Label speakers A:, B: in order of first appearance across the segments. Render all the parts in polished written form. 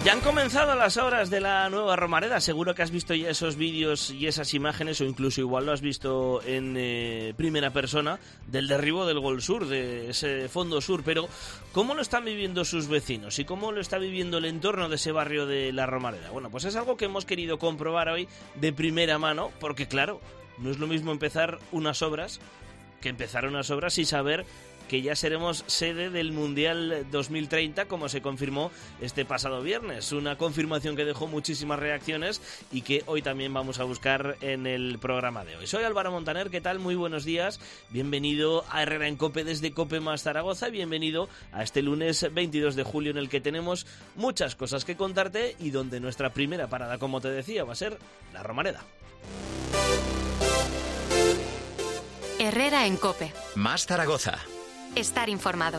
A: Ya han comenzado las obras de la nueva Romareda. Seguro que has visto ya esos vídeos y esas imágenes, o incluso igual lo has visto en primera persona, del derribo del Gol Sur, de ese fondo sur. Pero ¿cómo lo están viviendo sus vecinos y cómo lo está viviendo el entorno de ese barrio de la Romareda? Bueno, pues es algo que hemos querido comprobar hoy de primera mano, porque claro, no es lo mismo empezar unas obras que empezar unas obras y saber que ya seremos sede del Mundial 2030, como se confirmó este pasado viernes. Una confirmación que dejó muchísimas reacciones y que hoy también vamos a buscar en el programa de hoy. Soy Álvaro Montaner, ¿qué tal? Muy buenos días. Bienvenido a Herrera en COPE desde COPE más Zaragoza. Bienvenido a este lunes 22 de julio en el que tenemos muchas cosas que contarte y donde nuestra primera parada, como te decía, va a ser la Romareda.
B: Herrera en COPE.
C: Más Zaragoza.
B: Estar informado.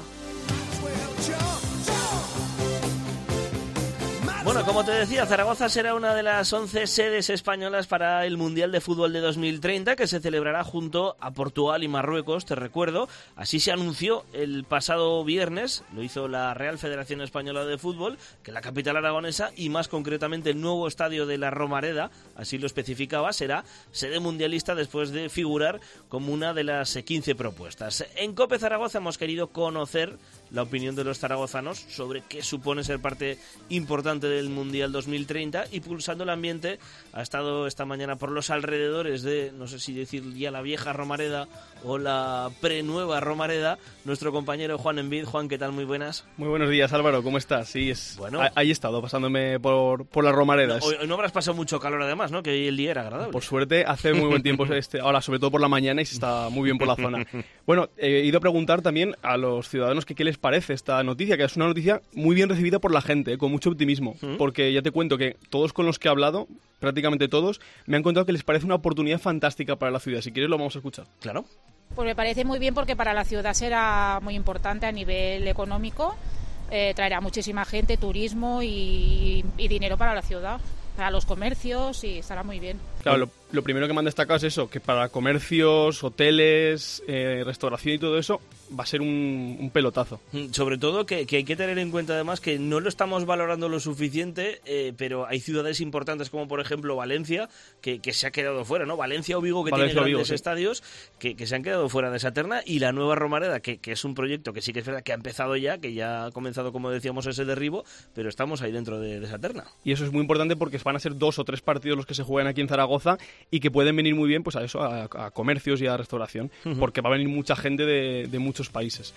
A: Bueno, como te decía, Zaragoza será una de las 11 sedes españolas para el Mundial de Fútbol de 2030, que se celebrará junto a Portugal y Marruecos, te recuerdo. Así se anunció el pasado viernes, lo hizo la Real Federación Española de Fútbol, que la capital aragonesa, y más concretamente el nuevo estadio de la Romareda, así lo especificaba, será sede mundialista después de figurar como una de las 15 propuestas. En COPE Zaragoza hemos querido conocer la opinión de los zaragozanos sobre qué supone ser parte importante del Mundial 2030, y pulsando el ambiente ha estado esta mañana por los alrededores de, no sé si decir ya la vieja Romareda o la prenueva Romareda, nuestro compañero Juan Envid. Juan, ¿qué tal? Muy buenas.
D: Muy buenos días, Álvaro, ¿cómo estás? Sí,
A: bueno,
D: ahí he estado pasándome por las Romaredas.
A: Hoy no habrás pasado mucho calor además, ¿no? Que hoy el día era agradable.
D: Por suerte hace muy buen tiempo ahora, sobre todo por la mañana, y se está muy bien por la zona. Bueno, he ido a preguntar también a los ciudadanos que qué les parece esta noticia, que es una noticia muy bien recibida por la gente, con mucho optimismo, porque ya te cuento que todos con los que he hablado, prácticamente todos, me han contado que les parece una oportunidad fantástica para la ciudad. Si quieres lo vamos a escuchar.
A: Claro.
E: Pues me parece muy bien porque para la ciudad será muy importante a nivel económico, traerá muchísima gente, turismo y dinero para la ciudad, para los comercios, y estará muy bien.
D: Claro, lo primero que me han destacado es eso, que para comercios, hoteles, restauración y todo eso va a ser un pelotazo.
A: Sobre todo que hay que tener en cuenta además que no lo estamos valorando lo suficiente, pero hay ciudades importantes como por ejemplo Valencia, que se ha quedado fuera, ¿no? Valencia o Vigo, que tiene grandes estadios, que se han quedado fuera de esa terna, y la nueva Romareda, que es un proyecto que sí que es verdad que ha empezado ya, que ya ha comenzado, como decíamos, ese derribo, pero estamos ahí dentro de esa terna.
D: Y eso es muy importante porque van a ser 2 o 3 partidos los que se juegan aquí en Zaragoza, y que pueden venir muy bien pues a eso, a comercios y a restauración, porque va a venir mucha gente de muchos países.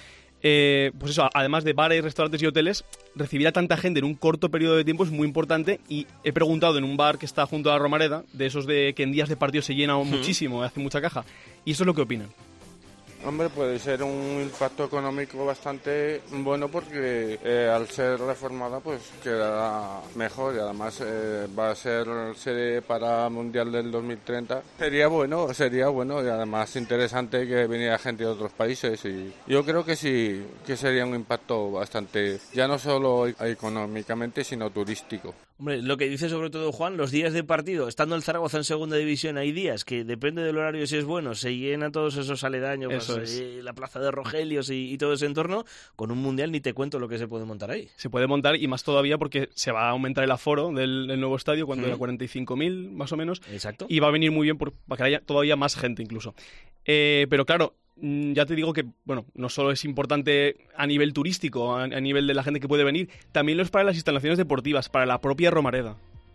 D: Pues eso, además de bares, restaurantes y hoteles, recibir a tanta gente en un corto periodo de tiempo es muy importante, y he preguntado en un bar que está junto a la Romareda, de esos de que en días de partido se llena muchísimo, hace mucha caja, y eso es lo que opinan.
F: Hombre, puede ser un impacto económico bastante bueno porque al ser reformada pues quedará mejor, y además va a ser sede para Mundial del 2030. Sería bueno y además interesante que viniera gente de otros países, y yo creo que sí, que sería un impacto bastante, ya no solo económicamente sino turístico.
A: Hombre, lo que dice sobre todo Juan, los días de partido, estando el Zaragoza en segunda división, hay días que depende del horario si es bueno, se llenan todos esos aledaños, la plaza de Rogelios y todo ese entorno. Con un Mundial ni te cuento lo que se puede montar ahí.
D: Se puede montar, y más todavía porque se va a aumentar el aforo del nuevo estadio, cuando era 45.000 más o menos.
A: Exacto.
D: Y va a venir muy bien para que haya todavía más gente incluso. Pero claro, ya te digo que bueno, no solo es importante a nivel turístico, a nivel de la gente que puede venir, también lo es para las instalaciones deportivas, para la propia Romareda.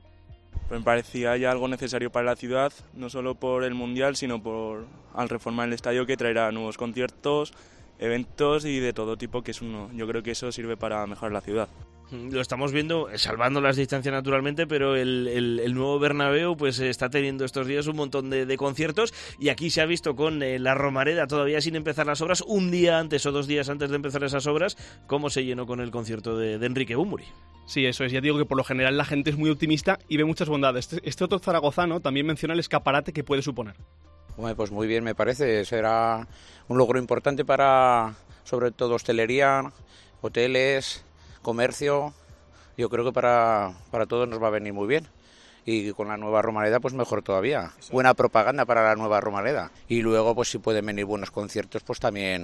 G: Pues me parecía ya algo necesario para la ciudad, no solo por el Mundial, sino al reformar el estadio, que traerá nuevos conciertos, eventos y de todo tipo, yo creo que eso sirve para mejorar la ciudad.
A: Lo estamos viendo, salvando las distancias naturalmente, pero el nuevo Bernabéu pues está teniendo estos días un montón de conciertos, y aquí se ha visto con la Romareda todavía sin empezar las obras, un día antes o 2 días antes de empezar esas obras, cómo se llenó con el concierto de Enrique Bunbury.
D: Sí, eso es, ya digo que por lo general la gente es muy optimista y ve muchas bondades. Este otro zaragozano también menciona el escaparate que puede suponer.
H: Bueno, pues muy bien, me parece, será un logro importante para sobre todo hostelería, hoteles, comercio. Yo creo que para todos nos va a venir muy bien, y con la nueva Romareda pues mejor todavía. Buena propaganda para la nueva Romareda, y luego pues si pueden venir buenos conciertos pues también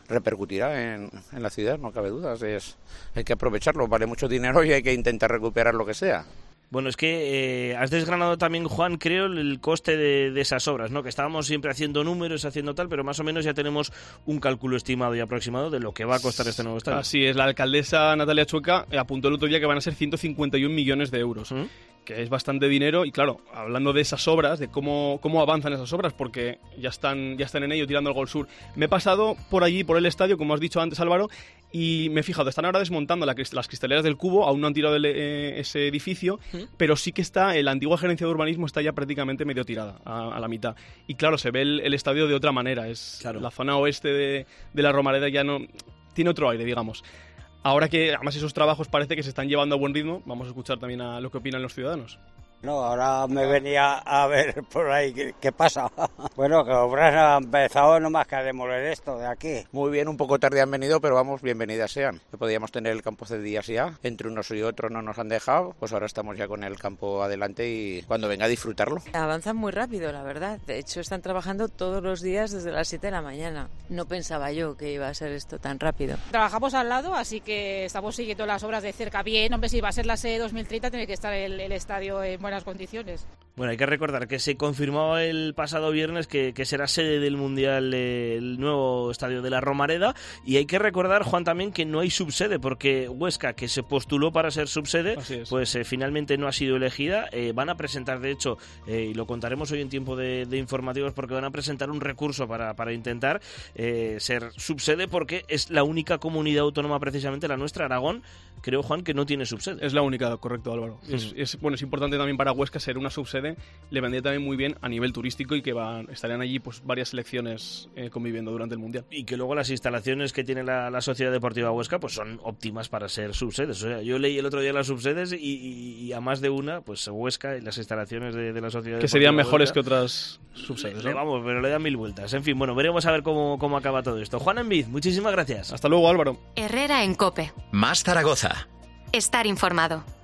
H: repercutirá en la ciudad, no cabe dudas. Hay que aprovecharlo, vale mucho dinero y hay que intentar recuperar lo que sea.
A: Bueno, es que has desgranado también, Juan, creo, el coste de esas obras, ¿no? Que estábamos siempre haciendo números, haciendo tal, pero más o menos ya tenemos un cálculo estimado y aproximado de lo que va a costar este nuevo estadio.
D: Así es, la alcaldesa Natalia Chueca apuntó el otro día que van a ser 151 millones de euros. Que es bastante dinero y claro, hablando de esas obras, de cómo avanzan esas obras, porque ya están en ello tirando el Gol Sur. Me he pasado por allí, por el estadio, como has dicho antes, Álvaro, y me he fijado, están ahora desmontando las cristaleras del Cubo, aún no han tirado ese edificio, pero sí que la antigua gerencia de urbanismo está ya prácticamente medio tirada, a la mitad. Y claro, se ve el estadio de otra manera, la zona oeste de la Romareda ya no tiene otro aire, digamos. Ahora que además esos trabajos parece que se están llevando a buen ritmo, vamos a escuchar también a lo que opinan los ciudadanos.
B: No, ahora me venía a ver por ahí qué pasa. Bueno, que obras han empezado nomás que a demoler esto de aquí.
H: Muy bien, un poco tarde han venido, pero vamos, bienvenidas sean. Podíamos tener el campo hace días ya, entre unos y otros no nos han dejado, pues ahora estamos ya con el campo adelante y cuando venga a disfrutarlo.
C: Avanzan muy rápido, la verdad. De hecho, están trabajando todos los días desde las 7 de la mañana. No pensaba yo que iba a ser esto tan rápido.
E: Trabajamos al lado, así que estamos siguiendo las obras de cerca. Bien, hombre, si va a ser la sede 2030, tiene que estar el estadio en buenas condiciones.
A: Bueno, hay que recordar que se confirmó el pasado viernes que será sede del Mundial el nuevo estadio de la Romareda, y hay que recordar, Juan, también que no hay subsede, porque Huesca, que se postuló para ser subsede, pues finalmente no ha sido elegida. Van a presentar, de hecho, y lo contaremos hoy en tiempo de informativos, porque van a presentar un recurso para intentar ser subsede, porque es la única comunidad autónoma, precisamente la nuestra, Aragón, creo, Juan, que no tiene subsede.
D: Es la única, correcto, Álvaro. Es importante también para Huesca ser una subsede, le vendría también muy bien a nivel turístico y que estarían allí pues varias selecciones conviviendo durante el Mundial.
A: Y que luego las instalaciones que tiene la Sociedad Deportiva Huesca pues son óptimas para ser subsedes. O sea, yo leí el otro día las subsedes y a más de una, pues Huesca y las instalaciones de la Sociedad Deportiva
D: que serían mejores
A: Huesca,
D: que otras subsedes, ¿no?
A: Vamos, pero le dan mil vueltas. En fin, bueno, veremos a ver cómo acaba todo esto. Juan Enviz, muchísimas gracias.
D: Hasta luego, Álvaro.
I: Herrera en COPE.
J: Más Zaragoza.
I: Estar informado.